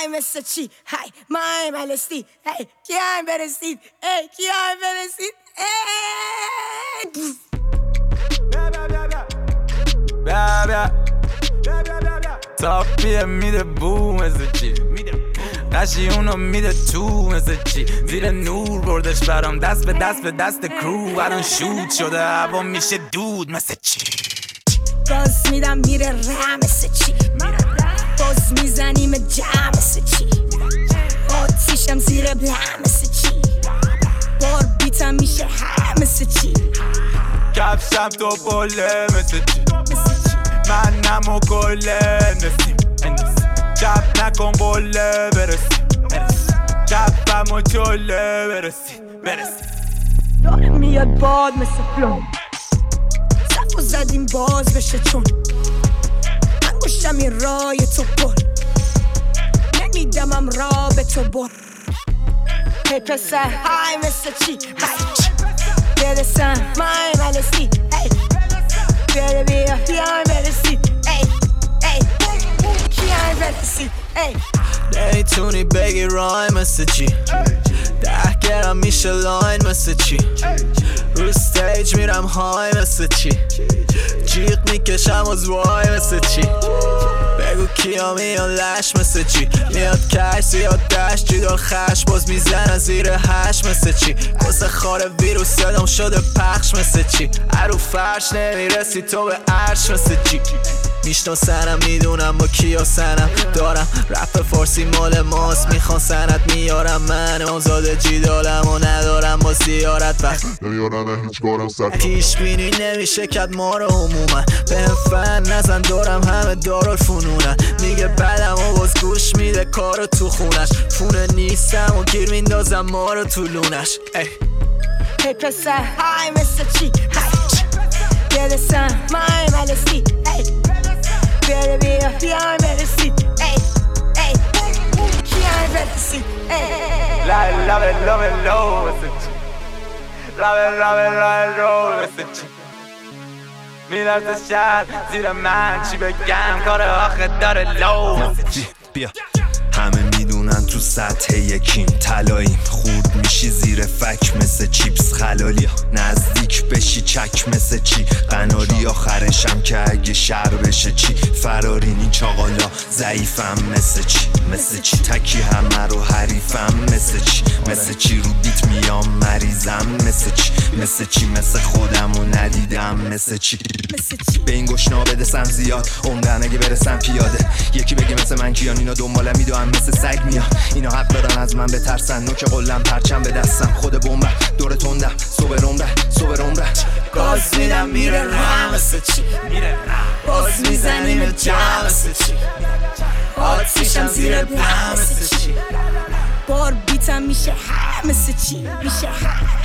های مثل چی های مایم الستی های کیایم برسید ای کیایم برسید تاپیه میده بو مثل چی قشی اونو میده تو مثل چی زیر نور بردش برام دست به دست به دست کرو الان شود شده هوا میشه دود مثل چی باز میدم میره رم مثل چی باز میزنیم جمع مثل چی آتیشم زیر بلم مثل چی بار بیتم میشه هم مثل چی کفشم تو بله مثل چی من نمو کله نسیم چپ نکن قله برسیم چپم و چله برسیم داره میاد باد مثل فلون صف و زدیم باز بشه چون من گوشم این رای تو بر نمیدمم را به تو بر هی پسر های مثل چی برسم مایم الستی بره بیا بیایم برسید کیایم برسید نمیتونی بگی رای مثل چی 10 گرم میشه لاین مثل چی رو استیج میرم های مثل چی جیغ میکشم از وای مثل چی بگو کیا میان لش مثل چی میاد کش زیاد دشت جیدال خش باز میزنه زیر هش مثل چی کس خار ویروس صدام شده پخش مثل چی ارو فرش نمیرسی تو به عرش مثل چی میشناسنم میدونم با کیا سنم دارم رپ فارسی مال ماست میخوان سنت میارم من آزاد جیدالم و ندارم با زیارت وقت نمیارن هیچ بارم سرم پیش بینی نمیشه کد ما رو عموما بهم فن نزن دارم همه دارالفنونن میگه بدم و باز گوش میده کارو تو خونش فونه نیستم و گیر میندازم ما رو تو لونش هی پسر های مثل چی برسم مایم الستی بره بیا بیایم برسید کیایم برسید لابه لو مثل چی لابه رو مثل چی میلرزه شهر زیر من چی بگم کار آخه داره لو مثل چی بیا همه میدونن تو سطح یکیم طلاییم خورد میشی زیر فک مثل چیپس خلالی نزدیک بشی چک مثل چی قناری آخرشم که اگه شر بشه چی فرارینی چاقالا ضعیفم مثل چی تکی همه رو حریفم مثل چی رو بیت میام مریضم مثل چی مثل خودم و ندیدم مثل چی به این گشنا بده سم زیاد عمدن اگه برسم پیاده یکی بگه مثل من کیان اینا دنبالم میدوام مثل سگ میاد اینا حق دارن از من بترسن نوک قلم پرچم به دستم خود بومبر دور تندم صبح رومره گاز میدم میره رم مثل چی باز میزنیم جمع مثل چی آتیشم زیر بلم مثل چی بار بیتم میشه هم مثل چی